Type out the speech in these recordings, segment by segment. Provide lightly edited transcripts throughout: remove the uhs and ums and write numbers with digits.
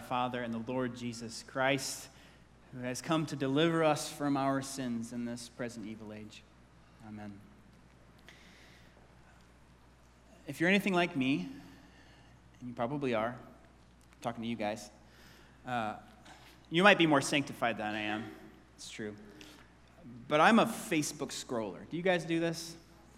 Father and the Lord Jesus Christ, who has come to deliver us from our sins in this present evil age. Amen. If you're anything like me, and you probably are, I'm talking to you guys, you might be more sanctified than I am. It's true. But I'm a Facebook scroller. Do you guys do this?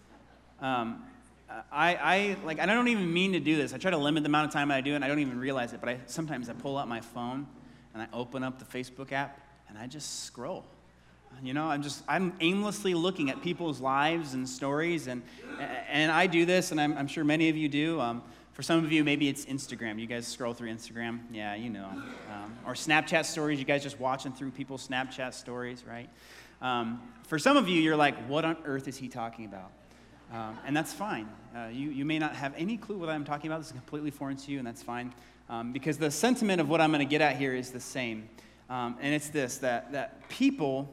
I don't even mean to do this. I try to limit the amount of time I do it, and I don't even realize it. But sometimes I pull out my phone, and I open up the Facebook app, and I just scroll. You know, I'm aimlessly looking at people's lives and stories, and I do this, and I'm sure many of you do. For some of you, maybe it's Instagram. You guys scroll through Instagram. Yeah, you know. Or Snapchat stories. You guys just watching through people's Snapchat stories, right? For some of you, you're like, what on earth is he talking about? And that's fine. You may not have any clue what I'm talking about. This is completely foreign to you, and that's fine. Because the sentiment of what I'm going to get at here is the same. And it's this, that people,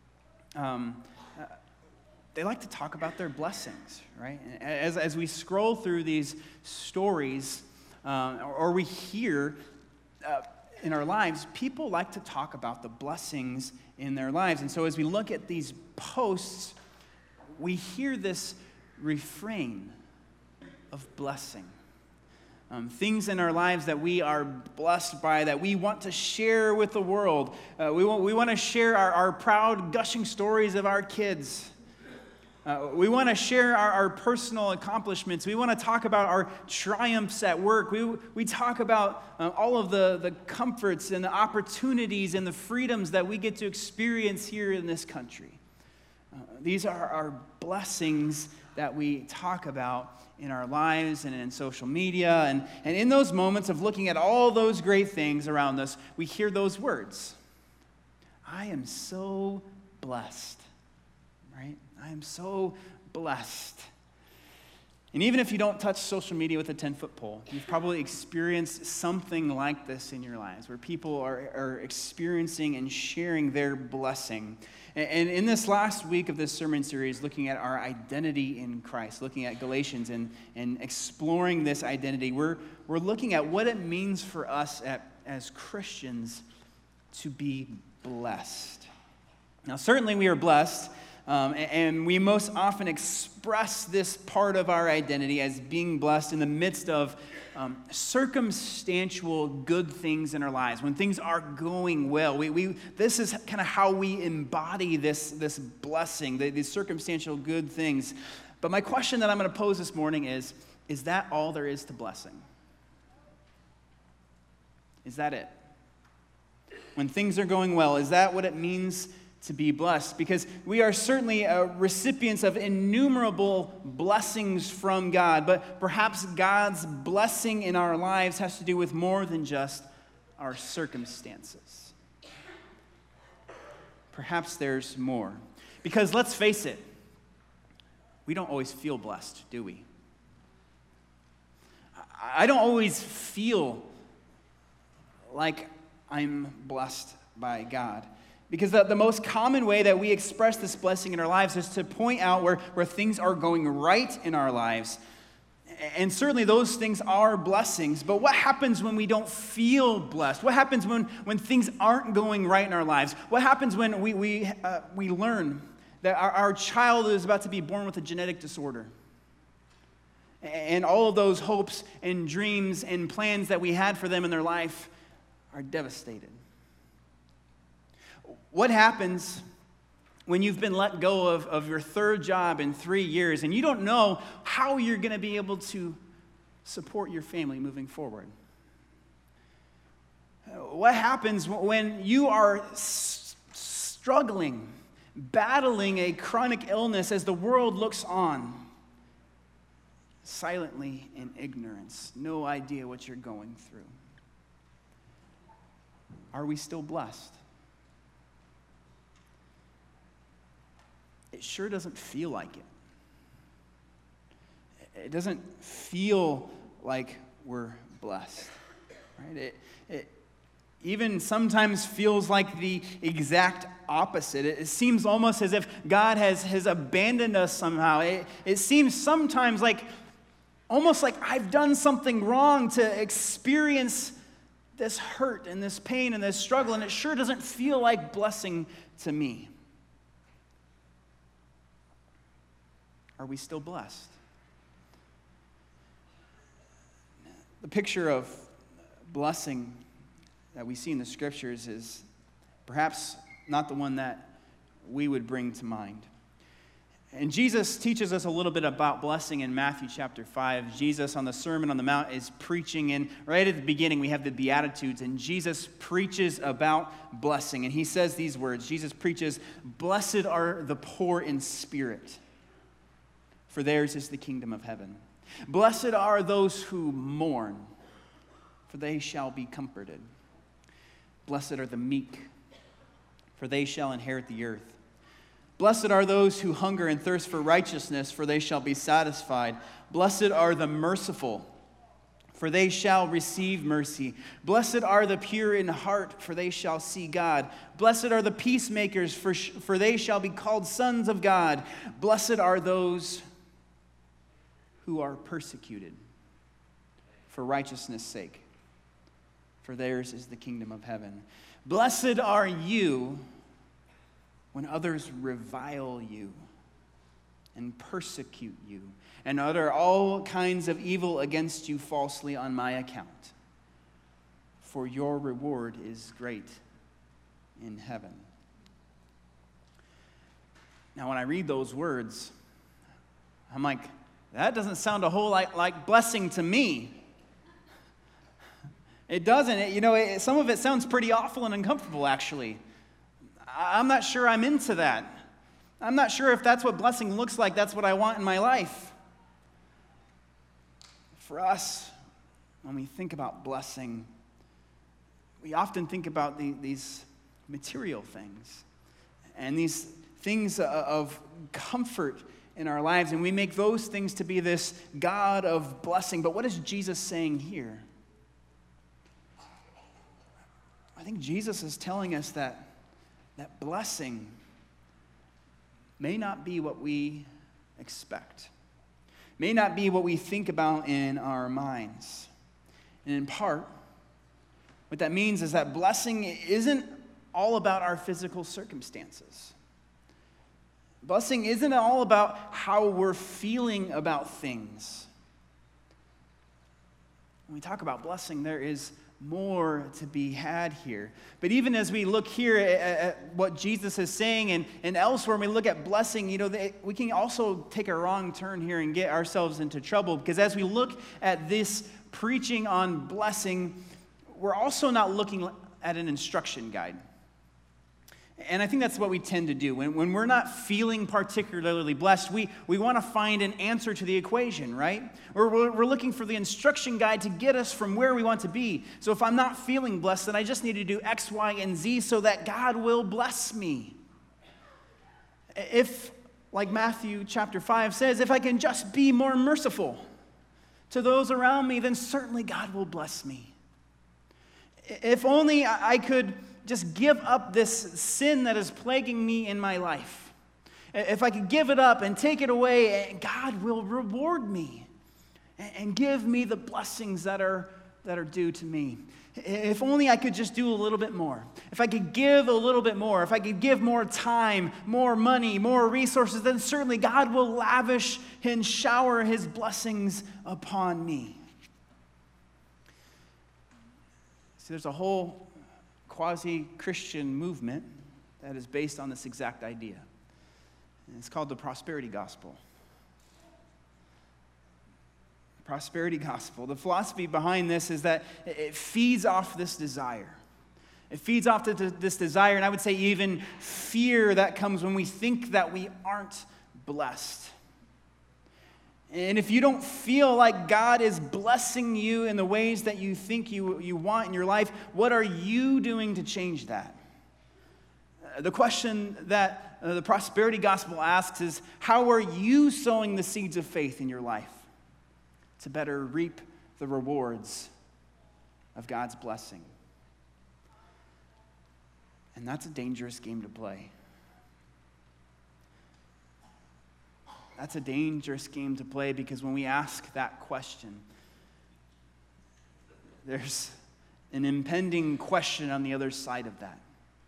they like to talk about their blessings, right? As we scroll through these stories, or we hear in our lives, people like to talk about the blessings in their lives. And so as we look at these posts, we hear this refrain of blessing. Things in our lives that we are blessed by, that we want to share with the world. We want to share our proud, gushing stories of our kids. We want to share our personal accomplishments. We want to talk about our triumphs at work. We talk about all of the comforts and the opportunities and the freedoms that we get to experience here in this country. These are our blessings that we talk about in our lives and in social media. And in those moments of looking at all those great things around us, we hear those words. I am so blessed, right? I am so blessed. And even if you don't touch social media with a 10-foot pole, you've probably experienced something like this in your lives, where people are experiencing and sharing their blessing. And in this last week of this sermon series, looking at our identity in Christ, looking at Galatians and exploring this identity, we're looking at what it means for us as Christians to be blessed. Now, certainly we are blessed. And we most often express this part of our identity as being blessed in the midst of circumstantial good things in our lives. When things are going well, this is kind of how we embody this blessing, these circumstantial good things. But my question that I'm going to pose this morning is that all there is to blessing? Is that it? When things are going well, is that what it means to be blessed? Because we are certainly recipients of innumerable blessings from God, but perhaps God's blessing in our lives has to do with more than just our circumstances. Perhaps there's more. Because let's face it, we don't always feel blessed, do we? I don't always feel like I'm blessed by God. Because the most common way that we express this blessing in our lives is to point out where things are going right in our lives. And certainly those things are blessings. But what happens when we don't feel blessed? What happens when things aren't going right in our lives? What happens when we learn that our child is about to be born with a genetic disorder? And all of those hopes and dreams and plans that we had for them in their life are devastated. What happens when you've been let go of your third job in 3 years and you don't know how you're going to be able to support your family moving forward? What happens when you are struggling, battling a chronic illness as the world looks on, silently in ignorance, no idea what you're going through? Are we still blessed? It sure doesn't feel like it. It doesn't feel like we're blessed, right? It even sometimes feels like the exact opposite. It seems almost as if God has abandoned us somehow. It seems sometimes almost like I've done something wrong to experience this hurt and this pain and this struggle, and it sure doesn't feel like blessing to me. Are we still blessed? The picture of blessing that we see in the scriptures is perhaps not the one that we would bring to mind. And Jesus teaches us a little bit about blessing in Matthew chapter 5. Jesus on the Sermon on the Mount is preaching, and right at the beginning we have the Beatitudes, and Jesus preaches about blessing. And he says these words. Jesus preaches, "Blessed are the poor in spirit, for theirs is the kingdom of heaven. Blessed are those who mourn, for they shall be comforted. Blessed are the meek, for they shall inherit the earth. Blessed are those who hunger and thirst for righteousness, for they shall be satisfied. Blessed are the merciful, for they shall receive mercy. Blessed are the pure in heart, for they shall see God. Blessed are the peacemakers, for they shall be called sons of God. Blessed are those who are persecuted for righteousness' sake, for theirs is the kingdom of heaven. Blessed are you when others revile you and persecute you and utter all kinds of evil against you falsely on my account. For your reward is great in heaven." Now, when I read those words, I'm like, that doesn't sound a whole lot like blessing to me. It doesn't. Some of it sounds pretty awful and uncomfortable, actually. I'm not sure I'm into that. I'm not sure if that's what blessing looks like. That's what I want in my life. For us, when we think about blessing, we often think about these material things and these things of comfort in our lives, and we make those things to be this God of blessing. But what is Jesus saying here? I think Jesus is telling us that blessing may not be what we expect, may not be what we think about in our minds. And in part, what that means is that blessing isn't all about our physical circumstances. Blessing isn't all about how we're feeling about things. When we talk about blessing, there is more to be had here. But even as we look here at what Jesus is saying and elsewhere, when we look at blessing, we can also take a wrong turn here and get ourselves into trouble. Because as we look at this preaching on blessing, we're also not looking at an instruction guide. And I think that's what we tend to do. When we're not feeling particularly blessed, we want to find an answer to the equation, right? Or we're looking for the instruction guide to get us from where we want to be. So if I'm not feeling blessed, then I just need to do X, Y, and Z so that God will bless me. If, like Matthew chapter 5 says, if I can just be more merciful to those around me, then certainly God will bless me. If only I could just give up this sin that is plaguing me in my life. If I could give it up and take it away, God will reward me and give me the blessings that are due to me. If only I could just do a little bit more. If I could give a little bit more, if I could give more time, more money, more resources, then certainly God will lavish and shower his blessings upon me. See, there's a whole quasi-Christian movement that is based on this exact idea. And it's called the prosperity gospel. Prosperity gospel. The philosophy behind this is that it feeds off this desire. It feeds off this desire, and I would say even fear that comes when we think that we aren't blessed. And if you don't feel like God is blessing you in the ways that you think you want in your life, what are you doing to change that? The question that the prosperity gospel asks is, how are you sowing the seeds of faith in your life to better reap the rewards of God's blessing? And that's a dangerous game to play. That's a dangerous game to play, because when we ask that question, there's an impending question on the other side of that.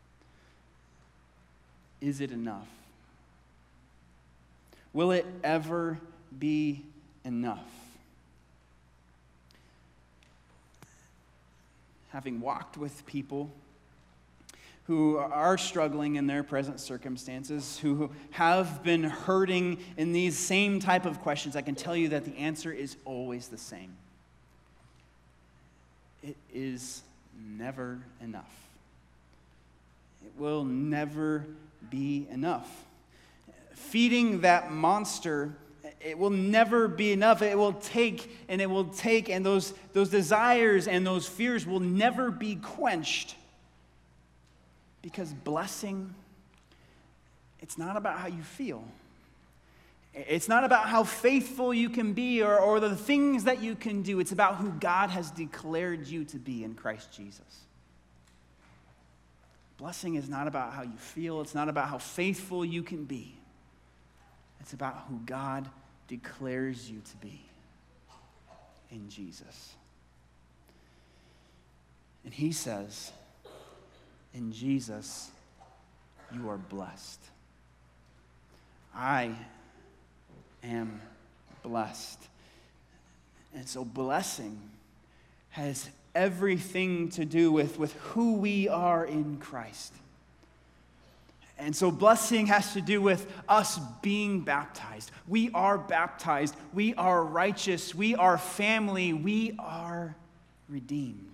Is it enough? Will it ever be enough? Having walked with people who are struggling in their present circumstances, who have been hurting in these same type of questions, I can tell you that the answer is always the same. It is never enough. It will never be enough. Feeding that monster, it will never be enough. It will take, and those desires and those fears will never be quenched. Because blessing, it's not about how you feel. It's not about how faithful you can be or the things that you can do. It's about who God has declared you to be in Christ Jesus. Blessing is not about how you feel. It's not about how faithful you can be. It's about who God declares you to be in Jesus. And he says, in Jesus, you are blessed. I am blessed. And so blessing has everything to do with who we are in Christ. And so blessing has to do with us being baptized. We are baptized. We are righteous. We are family. We are redeemed.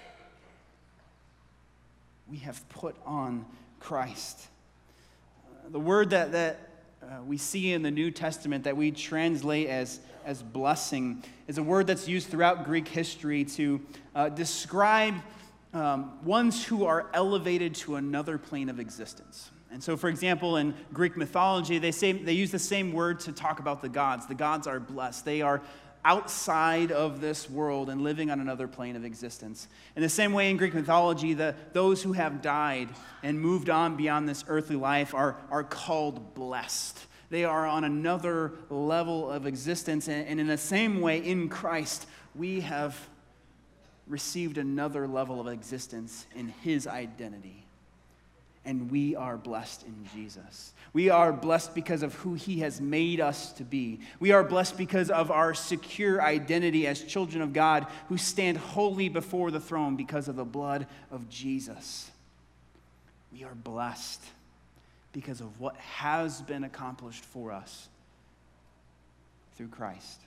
We have put on Christ. The word that we see in the New Testament that we translate as blessing is a word that's used throughout Greek history to describe ones who are elevated to another plane of existence. And so, for example, in Greek mythology, they use the same word to talk about the gods. The gods are blessed. They are outside of this world and living on another plane of existence. In the same way in Greek mythology, those who have died and moved on beyond this earthly life are called blessed. They are on another level of existence. And in the same way, in Christ, we have received another level of existence in his identity. And we are blessed in Jesus. We are blessed because of who he has made us to be. We are blessed because of our secure identity as children of God who stand holy before the throne because of the blood of Jesus. We are blessed because of what has been accomplished for us through Christ.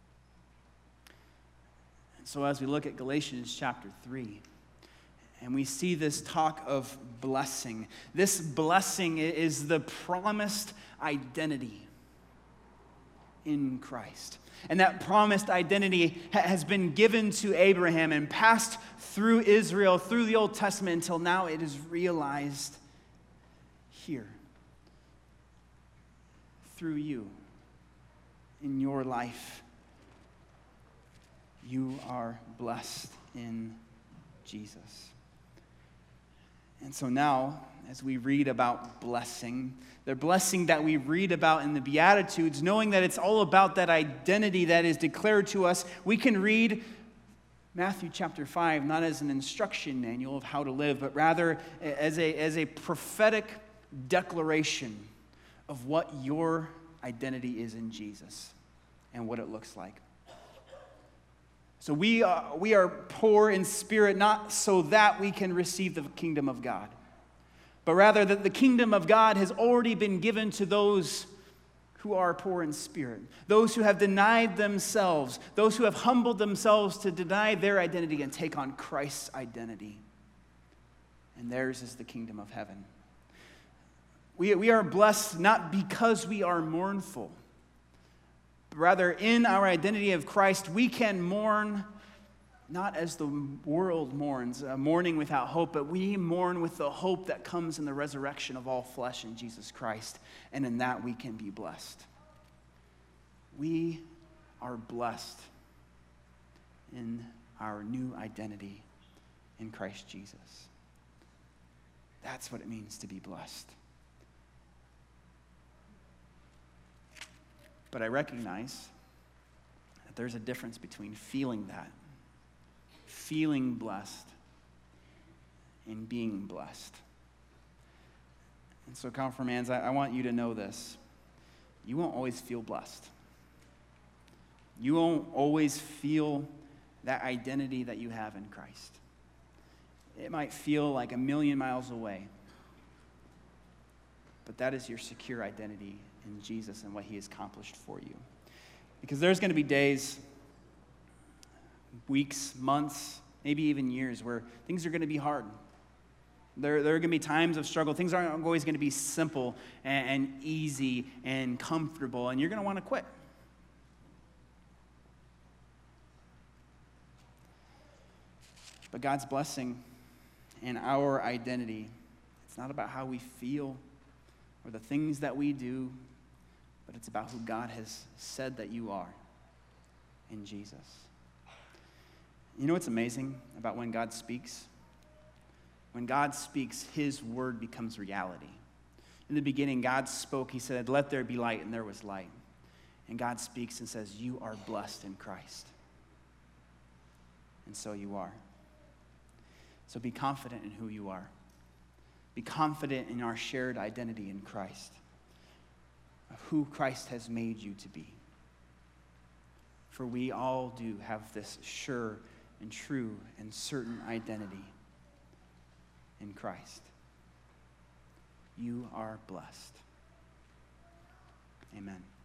And so as we look at Galatians chapter 3, and we see this talk of blessing. This blessing is the promised identity in Christ. And that promised identity has been given to Abraham and passed through Israel, through the Old Testament, until now it is realized here. Through you, in your life, you are blessed in Jesus. And so now, as we read about blessing, the blessing that we read about in the Beatitudes, knowing that it's all about that identity that is declared to us, we can read Matthew chapter 5 not as an instruction manual of how to live, but rather as a prophetic declaration of what your identity is in Jesus and what it looks like. So we are poor in spirit, not so that we can receive the kingdom of God, but rather that the kingdom of God has already been given to those who are poor in spirit, those who have denied themselves, those who have humbled themselves to deny their identity and take on Christ's identity. And theirs is the kingdom of heaven. We are blessed not because we are mournful, rather, in our identity of Christ, we can mourn not as the world mourns, mourning without hope, but we mourn with the hope that comes in the resurrection of all flesh in Jesus Christ, and in that we can be blessed. We are blessed in our new identity in Christ Jesus. That's what it means to be blessed. But I recognize that there's a difference between feeling that, feeling blessed, in being blessed. And so, Confirmands, I want you to know this. You won't always feel blessed. You won't always feel that identity that you have in Christ. It might feel like a million miles away, but that is your secure identity in Jesus and what he has accomplished for you. Because there's going to be days, weeks, months, maybe even years where things are going to be hard. There are going to be times of struggle. Things aren't always going to be simple and easy and comfortable, and you're going to want to quit. But God's blessing and our identity, it's not about how we feel or the things that we do, but it's about who God has said that you are in Jesus. You know what's amazing about when God speaks? When God speaks, his word becomes reality. In the beginning, God spoke. He said, "Let there be light," and there was light. And God speaks and says, "You are blessed in Christ." And so you are. So be confident in who you are. Be confident in our shared identity in Christ, of who Christ has made you to be. For we all do have this sure and true and certain identity in Christ. You are blessed. Amen.